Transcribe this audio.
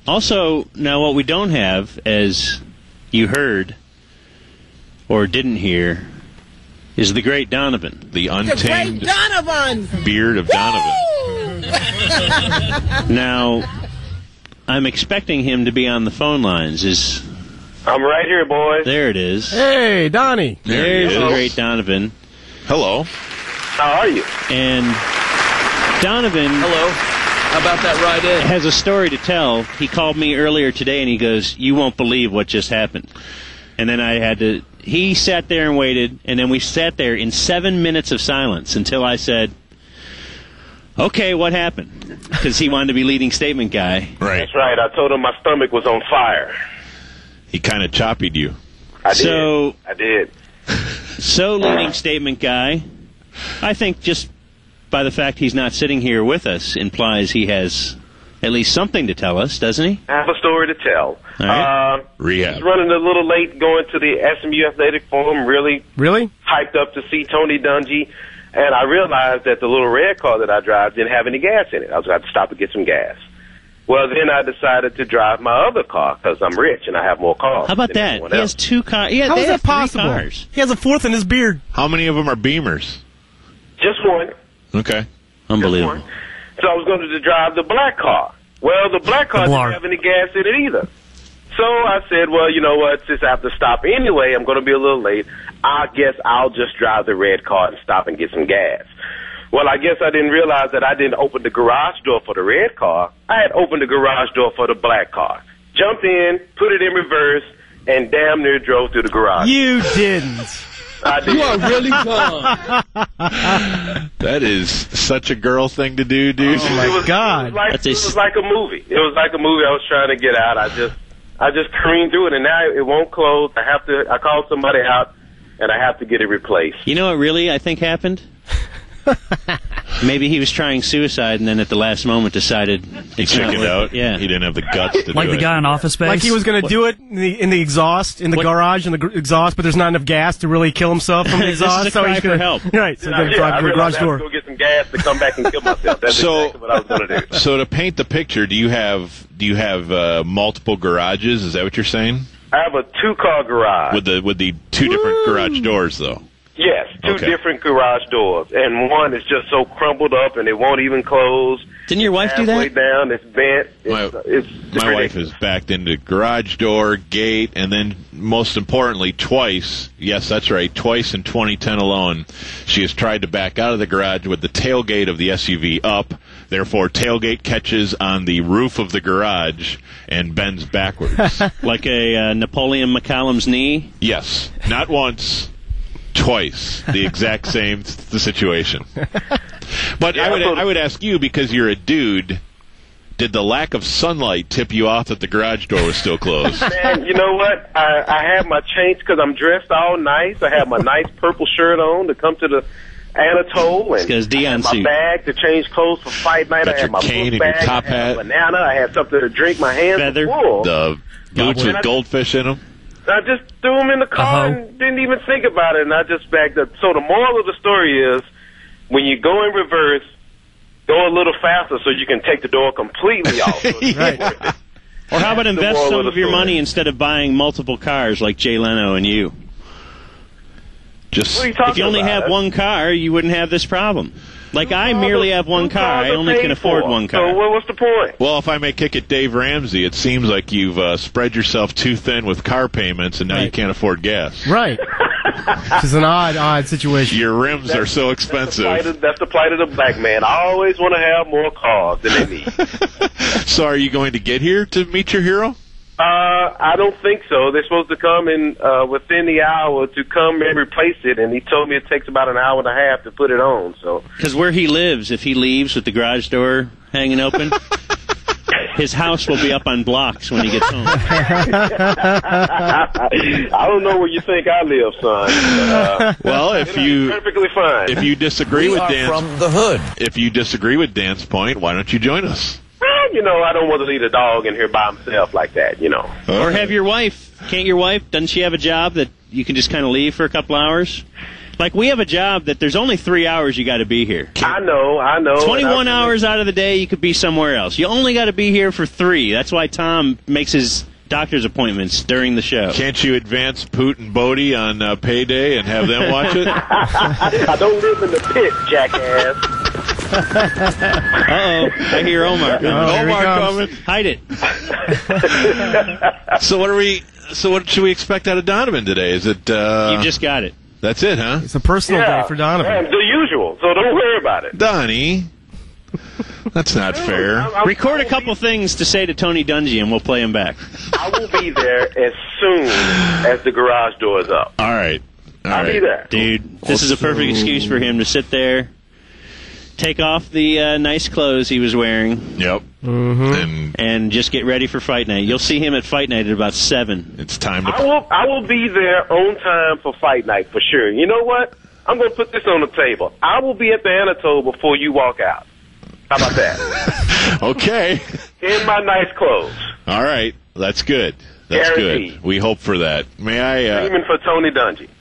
Also, now what we don't have, as you heard or didn't hear, is the great Donovan. The untamed Donovan! beard of Donovan. Now, I'm expecting him to be on the phone lines. I'm right here, boys. There it is. Hey, Donnie. There's the great Donovan. Hello. How are you? And Donovan... Hello. How about that ride in? Has a story to tell. He called me earlier today and he goes, "You won't believe what just happened." And then I had to... He sat there and waited, and then we sat there in 7 minutes of silence until I said, "Okay, what happened?" Because he wanted to be leading statement guy. Right. That's right. I told him my stomach was on fire. He kind of choppied you. I did. So leading statement guy, I think just by the fact he's not sitting here with us implies he has at least something to tell us, doesn't he? I have a story to tell. All right. Rehab. I was running a little late going to the SMU Athletic Forum, really hyped up to see Tony Dungy, and I realized that the little red car that I drive didn't have any gas in it. I was going to have to stop and get some gas. Well, then I decided to drive my other car because I'm rich and I have more cars. How about that? He has 2 cars. Yeah, How is that 3 possible? cars. He has a 4th in his beard. How many of them are Beamers? Just one. Okay. Unbelievable. So I was going to drive the black car. Well, the black car didn't have any gas in it either. So I said, well, you know what, since I have to stop anyway, I'm going to be a little late. I guess I'll just drive the red car and stop and get some gas. Well, I guess I didn't realize that I didn't open the garage door for the red car. I had opened the garage door for the black car. Jumped in, put it in reverse, and damn near drove through the garage. You didn't. I did. You are really dumb. That is such a girl thing to do, dude. Oh, my God. It was like a movie. It was like a movie I was trying to get out. I just careened through it, and now it won't close. I called somebody out, and I have to get it replaced. You know what really I think happened? Maybe he was trying suicide and then at the last moment decided He chickened out. Yeah. He didn't have the guts to Like do the it. guy in Office Space? Like he was going to do it in the exhaust, in the garage, in the exhaust, but there's not enough gas to really kill himself from the This exhaust. is a cry for help. Right, so he's going to drive I to the realized garage I have door. to go get some gas to come back and kill myself. That's exactly what I was going to do. So to paint the picture, do you have multiple garages? Is that what you're saying? I have a 2-car garage. With the 2 different garage doors, though. Yes, 2 different garage doors, and one is just so crumpled up and it won't even close. Didn't your wife do that? Halfway down, it's bent. My wife is backed into garage door, gate, and then most importantly, twice. Yes, that's right, twice in 2010 alone, she has tried to back out of the garage with the tailgate of the SUV up. Therefore, tailgate catches on the roof of the garage and bends backwards. Like a Napoleon McCallum's knee? Yes, not once. Twice, the exact same the situation. But I would ask you, because you're a dude, did the lack of sunlight tip you off that the garage door was still closed? Man, you know what? I have my change because I'm dressed all nice. I have my nice purple shirt on to come to the Anatole, and I have my bag to change clothes for fight night. Got I your have my cane book and your bag. top I have hat. a banana. I have something to drink. My hands are full. The boots with goldfish in them. I just threw them in the car and didn't even think about it, and I just backed up. So the moral of the story is, when you go in reverse, go a little faster so you can take the door completely off. Right. Or how about invest some of your money instead of buying multiple cars like Jay Leno and you? Just if you only have one car, you wouldn't have this problem. Like I merely have one car. I only can afford one car. So what's the point? Well, if I may kick at Dave Ramsey, it seems like you've spread yourself too thin with car payments, and now you can't afford gas. Right. It's an odd situation. Your rims are so expensive. That's the plight of the black man. I always want to have more cars than they need. So are you going to get here to meet your hero? I don't think so. They're supposed to come in within the hour to come and replace it, and he told me it takes about an hour and a half to put it on. So, because where he lives, if he leaves with the garage door hanging open, his house will be up on blocks when he gets home. I don't know where you think I live, son. Well, if you perfectly fine. If you disagree with Dan's from the hood. If you disagree with Dan's point, why don't you join us? You know, I don't want to leave a dog in here by himself like that, you know. Or have your wife. Can't your wife, doesn't she have a job that you can just kind of leave for a couple hours? Like, we have a job that there's only 3 hours you got to be here. I know. 21 hours out of the day, you could be somewhere else. You only got to be here for 3. That's why Tom makes his doctor's appointments during the show. Can't you advance Poot and Bodie on payday and have them watch it? I don't live in the pit, jackass. Uh-oh. I hear Omar coming. Omar coming. Hide it. So what should we expect out of Donovan today? Is it You just got it. That's it, huh? It's a personal day for Donovan. Yeah, the usual, so don't worry about it. Donnie. That's not fair. Record a couple things to say to Tony Dungy, and we'll play him back. I will be there as soon as the garage door is up. All right. I'll be there. Dude, this is a perfect excuse for him to sit there, take off the nice clothes he was wearing, Yep. and just get ready for fight night. You'll see him at fight night at about 7. It's time to... I will be there on time for fight night for sure. You know what? I'm going to put this on the table. I will be at the Anatole before you walk out. How about that? Okay. In my nice clothes. All right. That's good. That's Guaranteed. good. We hope for that. May I... Even for Tony Dungy.